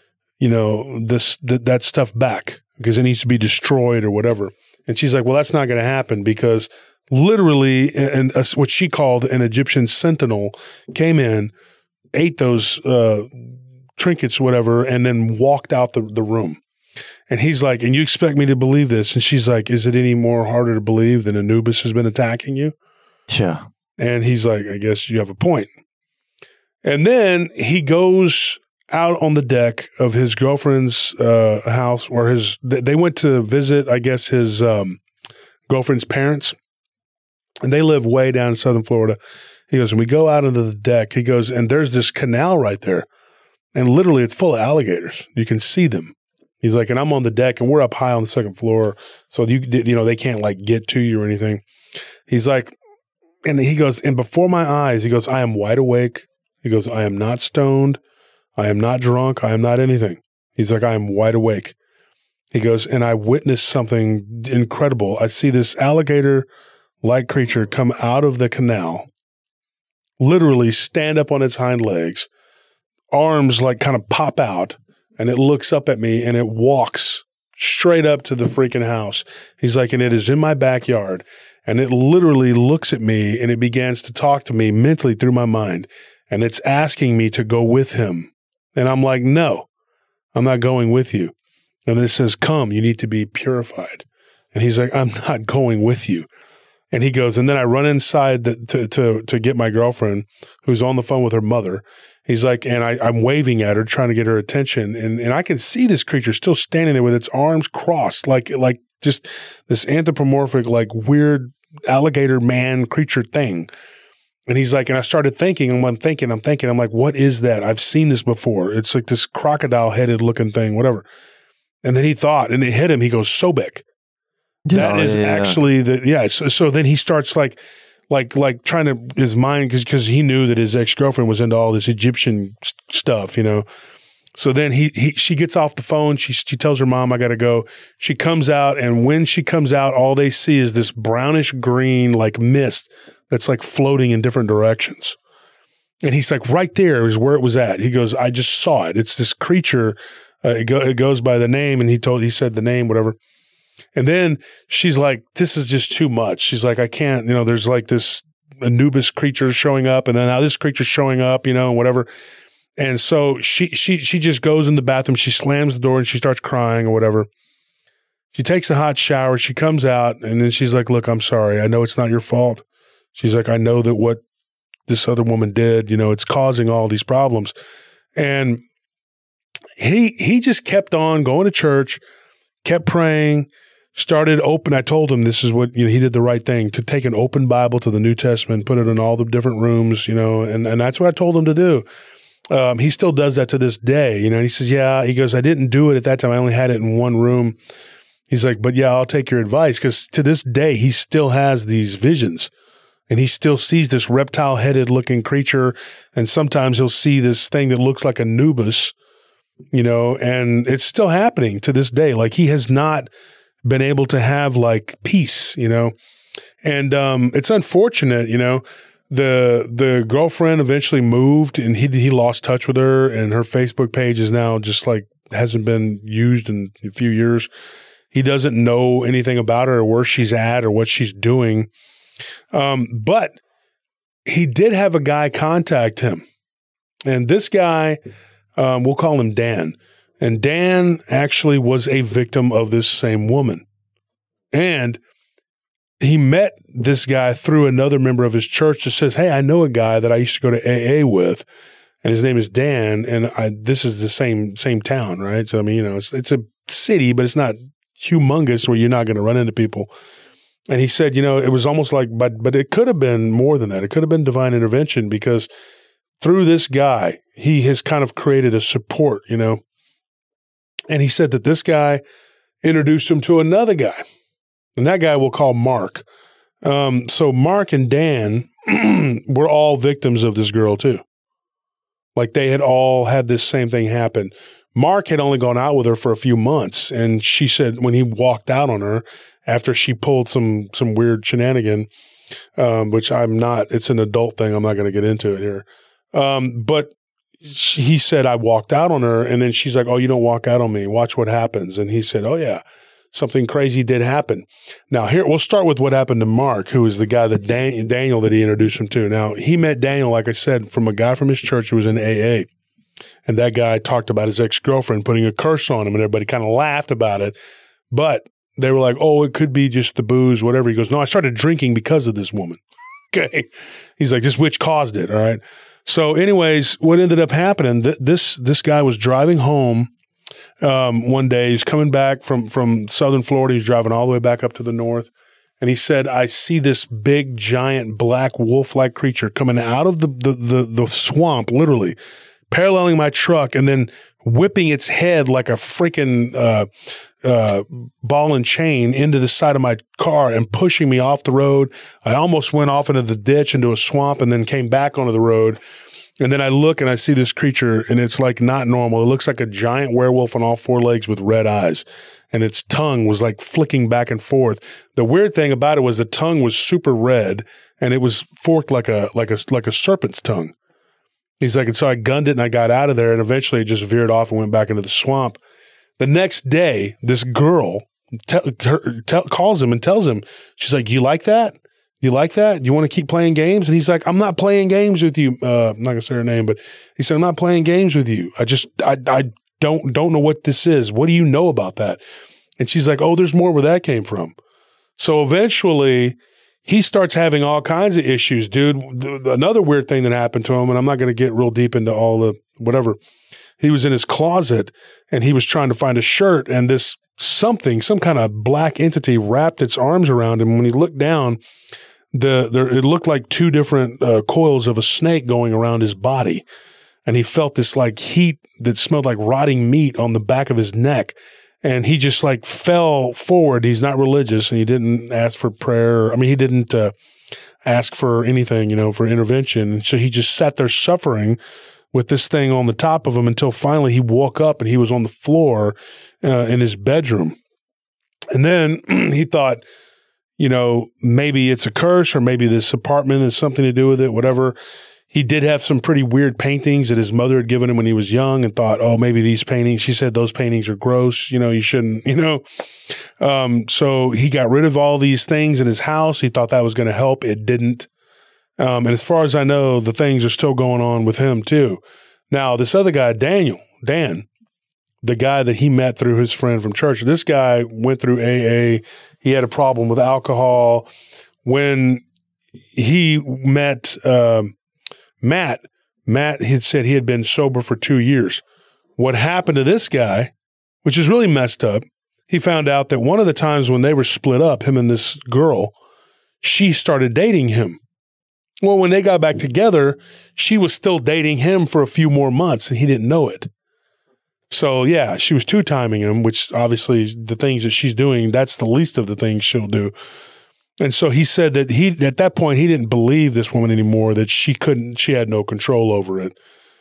that stuff back because it needs to be destroyed or whatever. And she's like, well, that's not going to happen because literally, and what she called an Egyptian sentinel came in, ate those trinkets, whatever, and then walked out the room. And he's like, and you expect me to believe this? And she's like, is it any more harder to believe than Anubis has been attacking you? Yeah. And he's like, I guess you have a point. And then he goes out on the deck of his girlfriend's house, or they went to visit, I guess, his girlfriend's parents. And they live way down in southern Florida. He goes, and we go out onto the deck. He goes, and there's this canal right there. And literally it's full of alligators. You can see them. He's like, and I'm on the deck and we're up high on the second floor. So, they can't like get to you or anything. He's like, and he goes, and before my eyes, he goes, I am wide awake. He goes, I am not stoned. I am not drunk. I am not anything. He's like, I am wide awake. He goes, and I witnessed something incredible. I see this alligator-like creature come out of the canal, literally stand up on its hind legs, arms like kind of pop out, and it looks up at me and it walks straight up to the freaking house. He's like, and it is in my backyard, and it literally looks at me and it begins to talk to me mentally through my mind, and it's asking me to go with him. And I'm like, no, I'm not going with you. And then it says, come, you need to be purified. And he's like, I'm not going with you. And he goes, and then I run inside to get my girlfriend who's on the phone with her mother. He's like, and I'm waving at her, trying to get her attention. And I can see this creature still standing there with its arms crossed, like just this anthropomorphic, like weird alligator man creature thing. And he's like, and I started thinking, and I'm thinking, I'm like, what is that? I've seen this before. It's like this crocodile-headed looking thing, whatever. And then he thought, and it hit him. He goes, Sobek. That is actually So then he starts like trying to, his mind, because he knew that his ex-girlfriend was into all this Egyptian stuff, So then she gets off the phone. She tells her mom, I got to go. She comes out, and when she comes out, all they see is this brownish green like mist that's like floating in different directions. And he's like, right there is where it was at. He goes, I just saw it. It's this creature. It goes by the name, and he said the name, whatever. And then she's like, this is just too much. She's like, I can't, there's like this Anubis creature showing up, and then now this creature's showing up, and whatever. And so she just goes in the bathroom. She slams the door and she starts crying or whatever. She takes a hot shower. She comes out, and then she's like, look, I'm sorry. I know it's not your fault. She's like, I know that what this other woman did, it's causing all these problems. And he just kept on going to church, kept praying, started open. I told him this is what, he did the right thing, to take an open Bible to the New Testament, put it in all the different rooms, and that's what I told him to do. He still does that to this day, and he says, yeah, he goes, I didn't do it at that time. I only had it in one room. He's like, but yeah, I'll take your advice. Cause to this day, he still has these visions, and he still sees this reptile headed looking creature. And sometimes he'll see this thing that looks like Anubis, and it's still happening to this day. Like, he has not been able to have like peace, and it's unfortunate, The girlfriend eventually moved, and he lost touch with her, and her Facebook page is now just like hasn't been used in a few years. He doesn't know anything about her or where she's at or what she's doing. But he did have a guy contact him, and this guy, we'll call him Dan. And Dan actually was a victim of this same woman. And he met this guy through another member of his church that says, hey, I know a guy that I used to go to AA with, and his name is Dan, and this is the same town, right? So, I mean, it's a city, but it's not humongous where you're not going to run into people. And he said, it was almost like, but it could have been more than that. It could have been divine intervention, because through this guy, he has kind of created a support, And he said that this guy introduced him to another guy, and that guy we'll call Mark. So Mark and Dan were all victims of this girl too. Like, they had all had this same thing happen. Mark had only gone out with her for a few months, and she said when he walked out on her after she pulled some weird shenanigan, which it's an adult thing. I'm not going to get into it here. But he said, I walked out on her, and then she's like, oh, you don't walk out on me. Watch what happens. And he said, oh, yeah, something crazy did happen. Now, here, we'll start with what happened to Mark, who is the guy that Daniel that he introduced him to. Now, he met Daniel, like I said, from a guy from his church who was in AA. And that guy talked about his ex-girlfriend putting a curse on him, and everybody kind of laughed about it. But they were like, oh, it could be just the booze, whatever. He goes, no, I started drinking because of this woman. Okay. He's like, this witch caused it. All right. So anyways, what ended up happening, this guy was driving home one day. He's coming back from southern Florida. He's driving all the way back up to the north. And he said, I see this big, giant, black wolf-like creature coming out of the swamp, literally, paralleling my truck and then whipping its head like a freaking ball and chain into the side of my car and pushing me off the road. I almost went off into the ditch, into a swamp, and then came back onto the road. And then I look and I see this creature, and it's like not normal. It looks like a giant werewolf on all four legs with red eyes. And its tongue was like flicking back and forth. The weird thing about it was the tongue was super red, and it was forked like a serpent's tongue. He's like, and so I gunned it and I got out of there, and eventually it just veered off and went back into the swamp. The next day, this girl calls him and tells him, she's like, you like that? You like that? You want to keep playing games? And he's like, I'm not playing games with you. I'm not going to say her name, but he said, I'm not playing games with you. I don't know what this is. What do you know about that? And she's like, oh, there's more where that came from. So eventually he starts having all kinds of issues, dude. Another weird thing that happened to him, and I'm not going to get real deep into all the whatever. He was in his closet and he was trying to find a shirt, and this some kind of black entity wrapped its arms around him. When he looked down, it looked like two different coils of a snake going around his body. And he felt this like heat that smelled like rotting meat on the back of his neck. And he just like fell forward. He's not religious, and he didn't ask for prayer. I mean, he didn't ask for anything, for intervention. So he just sat there suffering with this thing on the top of him until finally he woke up and he was on the floor in his bedroom. And then he thought, maybe it's a curse, or maybe this apartment has something to do with it, whatever. He did have some pretty weird paintings that his mother had given him when he was young, and thought, oh, maybe these paintings, she said those paintings are gross. You shouldn't, So he got rid of all these things in his house. He thought that was going to help. It didn't. And as far as I know, the things are still going on with him too. Now, this other guy, Dan, the guy that he met through his friend from church, this guy went through AA. He had a problem with alcohol. When he met Matt had said he had been sober for 2 years. What happened to this guy, which is really messed up, he found out that one of the times when they were split up, him and this girl, she started dating him. Well, when they got back together, she was still dating him for a few more months, and he didn't know it. So, yeah, she was two-timing him, which obviously the things that she's doing, that's the least of the things she'll do. And so he said that at that point, he didn't believe this woman anymore, that she had no control over it.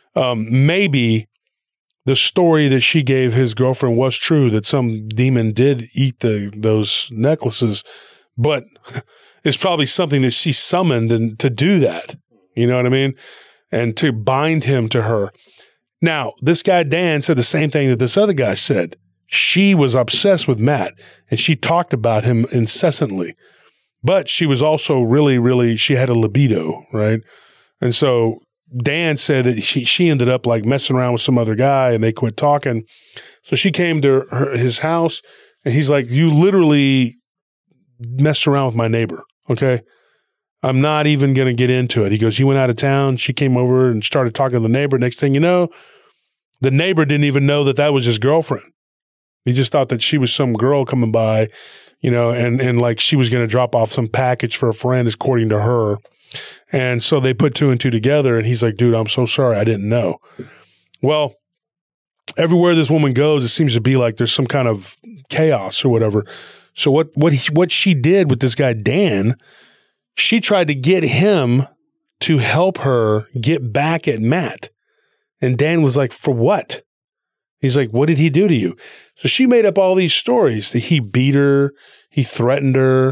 Maybe the story that she gave his girlfriend was true, that some demon did eat those necklaces, but it's probably something that she summoned to do that. You know what I mean? And to bind him to her. Now, this guy, Dan, said the same thing that this other guy said. She was obsessed with Matt, and she talked about him incessantly. But she was also really, really, she had a libido, right? And so Dan said that she ended up like messing around with some other guy, and they quit talking. So she came to his house, and he's like, you literally messed around with my neighbor, okay? I'm not even going to get into it. He goes, you went out of town. She came over and started talking to the neighbor. Next thing you know, the neighbor didn't even know that was his girlfriend. He just thought that she was some girl coming by, and like she was going to drop off some package for a friend, according to her. And so they put two and two together, and he's like, dude, I'm so sorry. I didn't know. Well, everywhere this woman goes, it seems to be like there's some kind of chaos or whatever. So what she did with this guy, Dan, she tried to get him to help her get back at Matt. And Dan was like, for what? He's like, what did he do to you? So she made up all these stories that he beat her, he threatened her,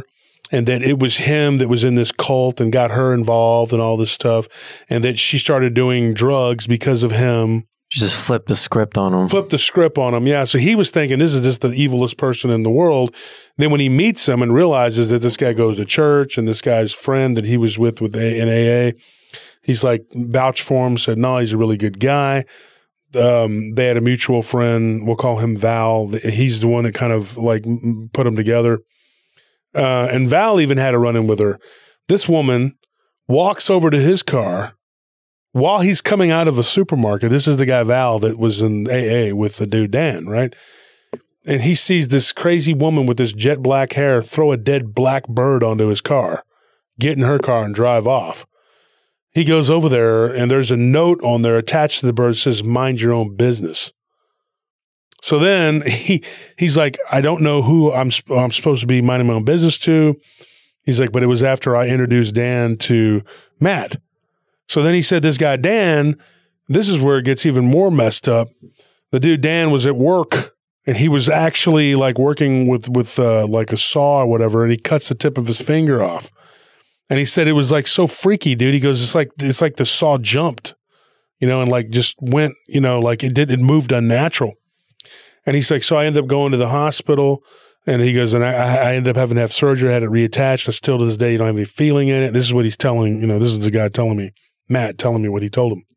and that it was him that was in this cult and got her involved and all this stuff, and that she started doing drugs because of him. She just flipped the script on him. Yeah. So he was thinking this is just the evilest person in the world. Then when he meets him and realizes that this guy goes to church and this guy's friend that he was with in AA, he's like vouched for him, said, no, he's a really good guy. They had a mutual friend. We'll call him Val. He's the one that kind of like put them together. And Val even had a run-in with her. This woman walks over to his car while he's coming out of a supermarket. This is the guy, Val, that was in AA with the dude, Dan, right? And he sees this crazy woman with this jet black hair throw a dead black bird onto his car, get in her car and drive off. He goes over there and there's a note on there attached to the bird that says, mind your own business. So then he's like, I don't know who I'm supposed to be minding my own business to. He's like, but it was after I introduced Dan to Matt. So then he said, this guy, Dan, this is where it gets even more messed up. The dude, Dan, was at work and he was actually like working with like a saw or whatever. And he cuts the tip of his finger off. And he said it was like so freaky, dude. He goes, it's like the saw jumped, and like just went, like it moved unnatural. And he's like, so I ended up going to the hospital. And he goes, and I ended up having to have surgery, I had it reattached. And still to this day, you don't have any feeling in it. This is what he's telling, this is the guy telling me, Matt telling me what he told him.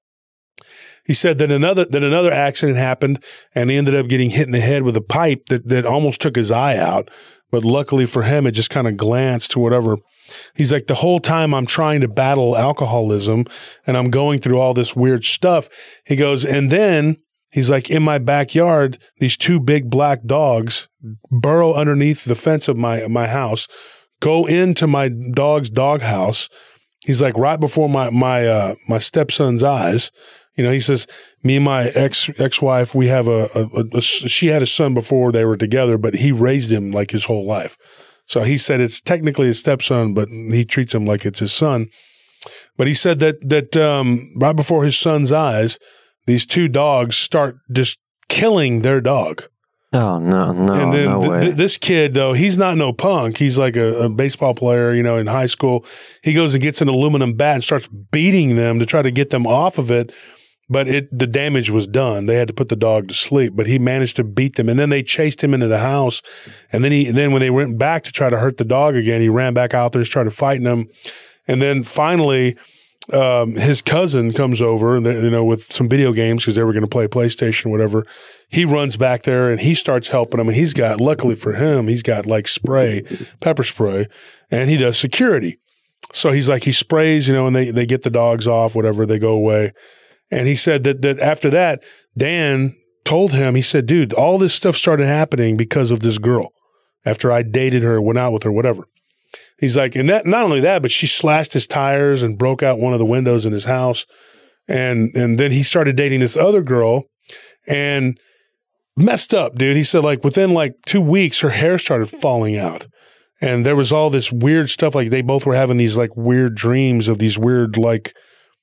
He said that another accident happened and he ended up getting hit in the head with a pipe that almost took his eye out. But luckily for him, it just kind of glanced to whatever. He's like, the whole time I'm trying to battle alcoholism and I'm going through all this weird stuff. He goes, and then he's like, in my backyard, these two big black dogs burrow underneath the fence of my house, go into my dog's doghouse. He's like, right before my stepson's eyes. He says, me and my ex-wife, we have she had a son before they were together, but he raised him like his whole life. So he said it's technically his stepson, but he treats him like it's his son. But he said that right before his son's eyes, these two dogs start just killing their dog. Oh, no, and then no way. This kid, though, he's not no punk. He's like a baseball player, in high school. He goes and gets an aluminum bat and starts beating them to try to get them off of it. But the damage was done. They had to put the dog to sleep, but he managed to beat them. And then they chased him into the house. And then when they went back to try to hurt the dog again, he ran back out there and started fighting them. And then finally, his cousin comes over, with some video games because they were going to play PlayStation, whatever. He runs back there and he starts helping him. And he's got, luckily for him, he's got like pepper spray, and he does security. So he's like, he sprays, and they get the dogs off, whatever, they go away. And he said that after that, Dan told him, he said, dude, all this stuff started happening because of this girl. After I dated her, went out with her, whatever. He's like, and that not only that, but she slashed his tires and broke out one of the windows in his house. And then he started dating this other girl and messed up, dude. He said like within like 2 weeks, her hair started falling out. And there was all this weird stuff. Like they both were having these like weird dreams of these weird like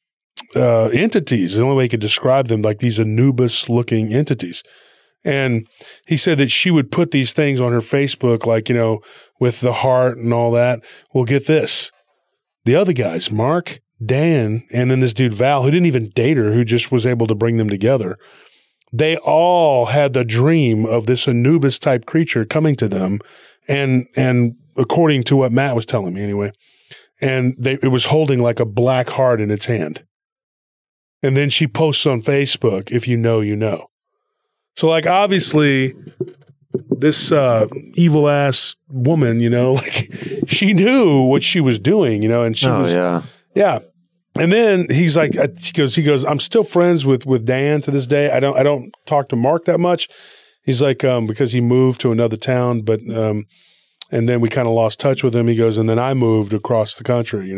entities. The only way he could describe them, like these Anubis looking entities. And he said that she would put these things on her Facebook, like, with the heart and all that. Well, get this. The other guys, Mark, Dan, and then this dude, Val, who didn't even date her, who just was able to bring them together. They all had the dream of this Anubis type creature coming to them. And according to what Matt was telling me anyway, and it was holding like a black heart in its hand. And then she posts on Facebook, if you know, you know. So like obviously this evil ass woman, like she knew what she was doing, and she was, yeah. And then he's like, he goes, I'm still friends with Dan to this day. I don't talk to Mark that much. He's like, because he moved to another town, but, and then we kind of lost touch with him. He goes, and then I moved across the country,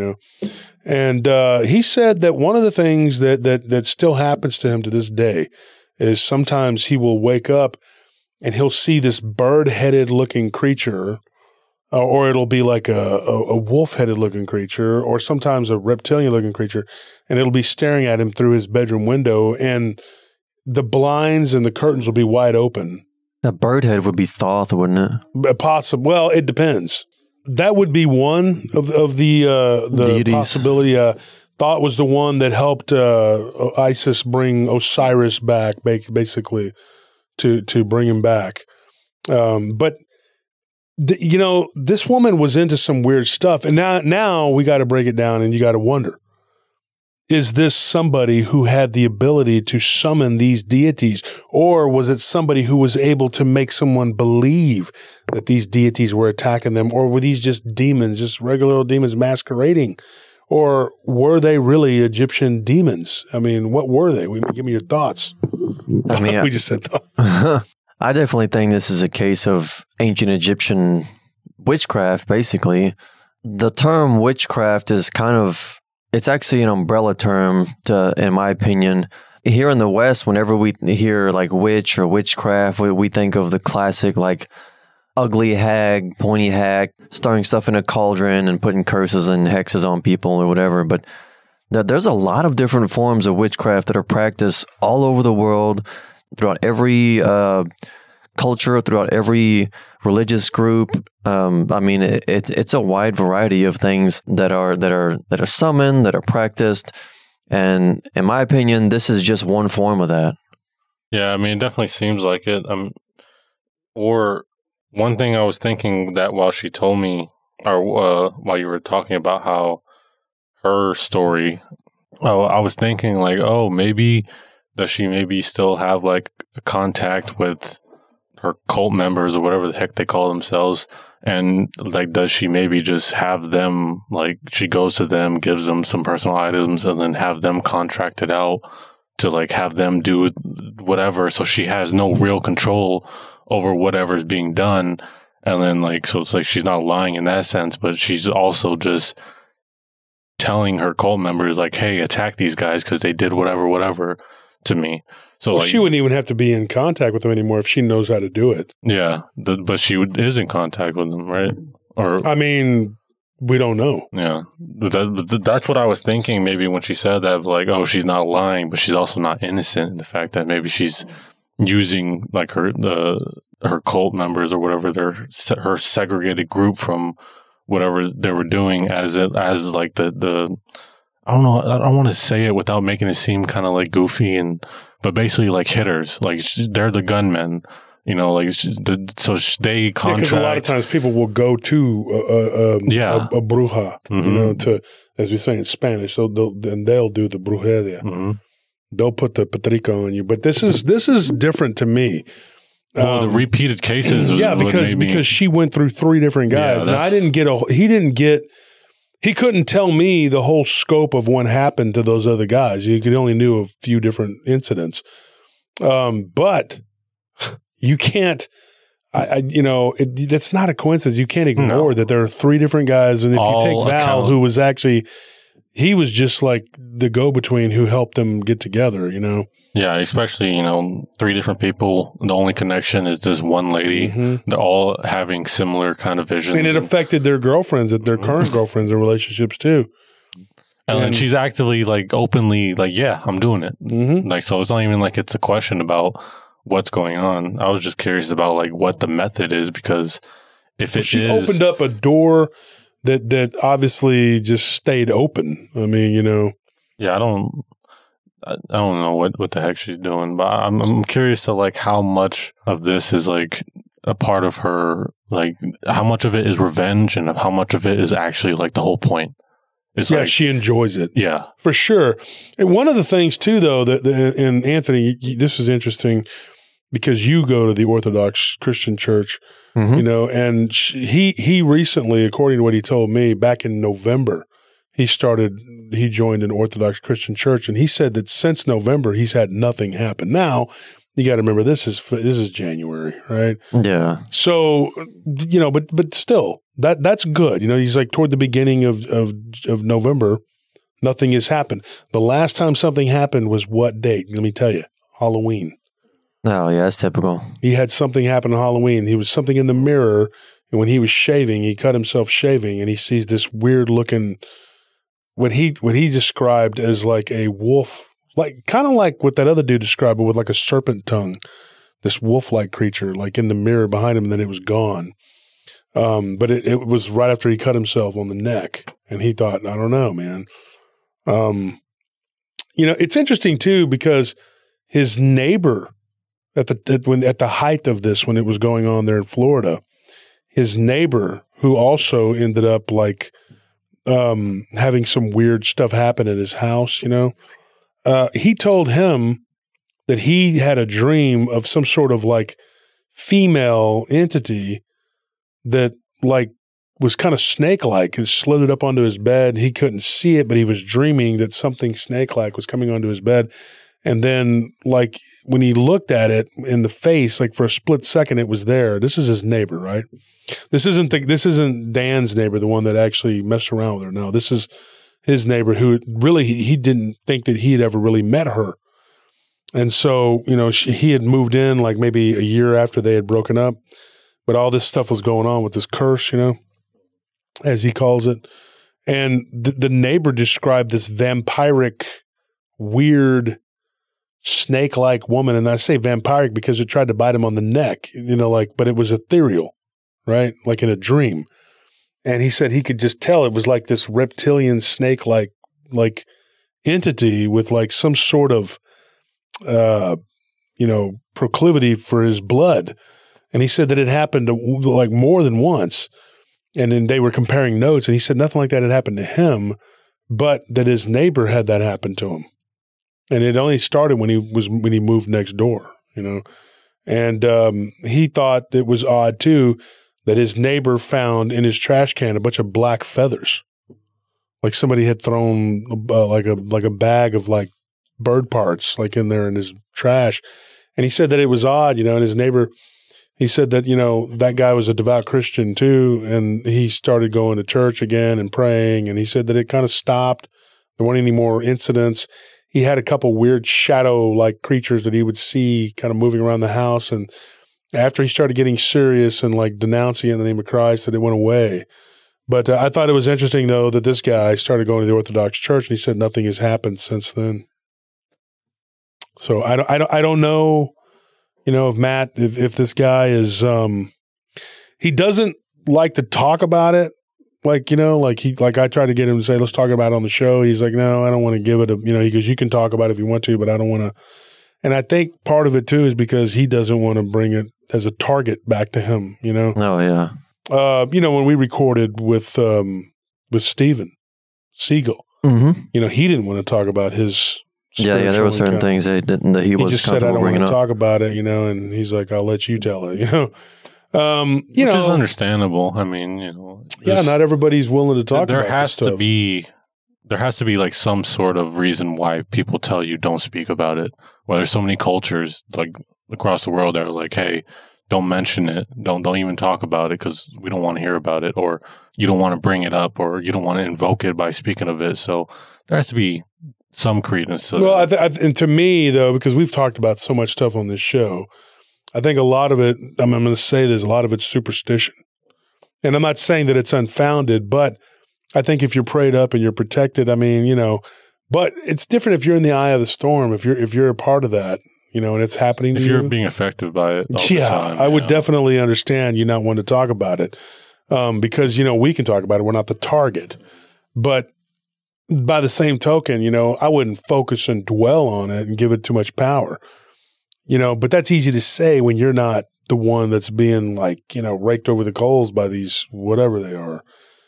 And he said that one of the things that still happens to him to this day is sometimes he will wake up and he'll see this bird-headed looking creature, or it'll be like a wolf-headed looking creature, or sometimes a reptilian looking creature, and it'll be staring at him through his bedroom window, and the blinds and the curtains will be wide open. That bird head would be Thoth, wouldn't it? Possible. Well, it depends. that would be one of the Deities. possibility. Thought was the one that helped Isis bring Osiris back, basically, to bring him back. But this woman was into some weird stuff, and now we got to break it down, and you got to wonder: is this somebody who had the ability to summon these deities, or was it somebody who was able to make someone believe that these deities were attacking them, or were these just demons, just regular old demons masquerading? Or were they really Egyptian demons? I mean, what were they? Give me your thoughts. I mean, we just said thought. I definitely think this is a case of ancient Egyptian witchcraft, basically. The term witchcraft is it's actually an umbrella term, in my opinion. Here in the West, whenever we hear like witch or witchcraft, we think of the classic like ugly hag, pointy hag, stirring stuff in a cauldron and putting curses and hexes on people or whatever. But there's a lot of different forms of witchcraft that are practiced all over the world, throughout every culture, throughout every religious group. I mean, it's a wide variety of things that are summoned, that are practiced, and in my opinion, this is just one form of that. Yeah, I mean, it definitely seems like it. Or one thing I was thinking that while she told me, or while you were talking about how her story, I was thinking like, oh, maybe does she maybe still have like a contact with her cult members or whatever the heck they call themselves, and like does she maybe just have them, like she goes to them, gives them some personal items, and then have them contracted out to like have them do whatever, so she has no real control over whatever's being done. And then like, so it's like she's not lying in that sense, but she's also just telling her cult members like, hey, attack these guys because they did whatever to me. So like, she wouldn't even have to be in contact with them anymore if she knows how to do it. Yeah, but she is in contact with them, right? Or I mean, we don't know. Yeah, that's what I was thinking. Maybe when she said that, like, oh, she's not lying, but she's also not innocent in the fact that maybe she's using like her cult members or whatever, her segregated group from whatever they were doing as like the I don't know, I don't want to say it without making it seem kind of like goofy, but basically like hitters, like they're the gunmen, like so they contract. Because a lot of times people will go to a bruja, to, as we say in Spanish, so they'll do the brujeria. Mm-hmm. They'll put the patrica on you, but this is different to me. Well, the repeated cases, because she went through 3 different guys. Yeah, now he couldn't tell me the whole scope of what happened to those other guys. He only knew a few different incidents. But you can't, that's not a coincidence. You can't ignore that there are 3 different guys. And if you take Val, who was actually, he was just like the go-between who helped them get together, Yeah, especially, 3 different people. The only connection is this one lady. Mm-hmm. They're all having similar kind of visions. And it affected their girlfriends, their current girlfriends and relationships too. And then she's actively, like, openly, like, yeah, I'm doing it. Mm-hmm. Like, so it's not even like it's a question about what's going on. I was just curious about, like, what the method is, because if she opened up a door that obviously just stayed open. I mean, Yeah, I don't know what the heck she's doing, but I'm curious to like how much of this is like a part of her, like how much of it is revenge and how much of it is actually like the whole point. She enjoys it. Yeah, for sure. And one of the things too, though, and Anthony, this is interesting because you go to the Orthodox Christian Church, mm-hmm. And he recently, according to what he told me, back in November, he joined an Orthodox Christian church, and he said that since November, he's had nothing happen. Now, you got to remember, this is January, right? Yeah. So, but still, that's good. He's like toward the beginning of November, nothing has happened. The last time something happened was what date? Let me tell you, Halloween. Oh, yeah, that's typical. He had something happen on Halloween. He was something in the mirror, and when he was shaving, he cut himself shaving, and he sees this weird looking, what he described as like a wolf, like kind of like what that other dude described, but with like a serpent tongue, this wolf-like creature, like in the mirror behind him, and then it was gone. But it was right after he cut himself on the neck, and he thought, I don't know, man. It's interesting too because his neighbor at the height of this, when it was going on there in Florida, his neighbor who also ended up like having some weird stuff happen at his house, he told him that he had a dream of some sort of like female entity that like was kind of snake-like. It slid up onto his bed. He couldn't see it, but he was dreaming that something snake-like was coming onto his bed. And then like when he looked at it in the face, like for a split second, it was there. This is his neighbor, right? This isn't Dan's neighbor, the one that actually messed around with her. No, this is his neighbor who really, he didn't think that he had ever really met her. And so, he had moved in like maybe a year after they had broken up, but all this stuff was going on with this curse, as he calls it. And the neighbor described this vampiric, weird, snake-like woman. And I say vampiric because it tried to bite him on the neck, but it was ethereal, right? Like in a dream. And he said he could just tell it was like this reptilian snake-like entity with like some sort of, proclivity for his blood. And he said that it happened like more than once. And then they were comparing notes, and he said nothing like that had happened to him, but that his neighbor had that happen to him. And it only started when he moved next door, And he thought it was odd too that his neighbor found in his trash can a bunch of black feathers, like somebody had thrown like a bag of like bird parts like in there in his trash. And he said that it was odd, and his neighbor. He said that, that guy was a devout Christian too, and he started going to church again and praying, and he said that it kind of stopped. There weren't any more incidents. He had a couple weird shadow-like creatures that he would see kind of moving around the house, and after he started getting serious and like denouncing in the name of Christ, that it went away. But I thought it was interesting, though, that this guy started going to the Orthodox Church, and he said nothing has happened since then. So I don't know. If Matt, if this guy is, he doesn't like to talk about it. I try to get him to say, let's talk about it on the show. He's like, no, I don't want to give it he goes, you can talk about it if you want to, but I don't want to. And I think part of it too is because he doesn't want to bring it as a target back to him, Oh, yeah. When we recorded with Steven Seagal, he didn't want to talk about his. Yeah, there were certain things that he was just said, I don't want to talk about it, and he's like, I'll let you tell it, Which is understandable. I mean, not everybody's willing to talk about this stuff. There has to be like some sort of reason why people tell you don't speak about it. Well, there's so many cultures like across the world that are like, hey, don't mention it. Don't even talk about it because we don't want to hear about it, or you don't want to bring it up, or you don't want to invoke it by speaking of it. So there has to be some credence to that. And to me, though, because we've talked about so much stuff on this show, I think a lot of it, I'm going to say there's a lot of it's superstition. And I'm not saying that it's unfounded, but I think if you're prayed up and you're protected, but it's different if you're in the eye of the storm, if you're a part of that, and it's happening to you. If you're being affected by it all the time. I would definitely understand you not wanting to talk about it because, we can talk about it. We're not the target. But by the same token, I wouldn't focus and dwell on it and give it too much power, but that's easy to say when you're not the one that's being raked over the coals by these, whatever they are.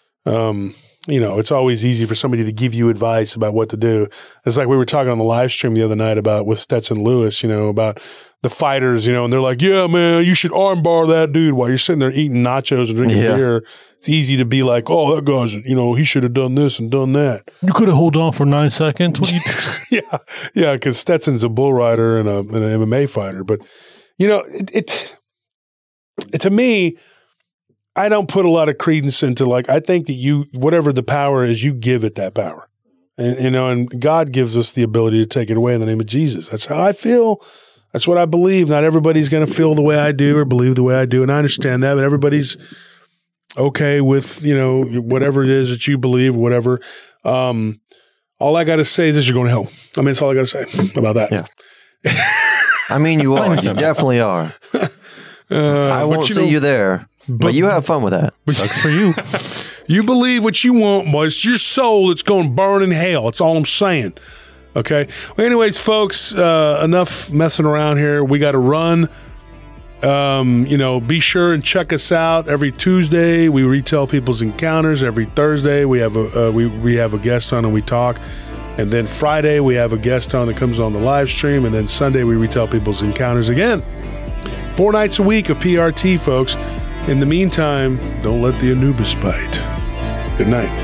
It's always easy for somebody to give you advice about what to do. It's like we were talking on the live stream the other night with Stetson Lewis, about the fighters, and they're like, yeah, man, you should armbar that dude while you're sitting there eating nachos and drinking beer. It's easy to be like, oh, that guy's, he should have done this and done that. You could have held on for 9 seconds. What you Yeah, because Stetson's a bull rider and an MMA fighter. But, it to me, I don't put a lot of credence into I think that whatever the power is, you give it that power. And, and God gives us the ability to take it away in the name of Jesus. That's how I feel. That's what I believe. Not everybody's going to feel the way I do or believe the way I do. And I understand that, but everybody's okay with, whatever it is that you believe, whatever. All I got to say is this, you're going to hell. I mean, that's all I got to say about that. Yeah. I mean, you are. You definitely are. I won't see you there. But you have fun with that. Sucks for you. You believe what you want, but it's your soul that's going to burn in hell. That's all I'm saying. Okay. Well, anyways, folks, enough messing around here. We got to run. Be sure and check us out every Tuesday. We retell people's encounters. Every Thursday, we have a guest on and we talk. And then Friday, we have a guest on that comes on the live stream. And then Sunday, we retell people's encounters again. 4 nights a week of PRT, folks. In the meantime, don't let the Anubis bite. Good night.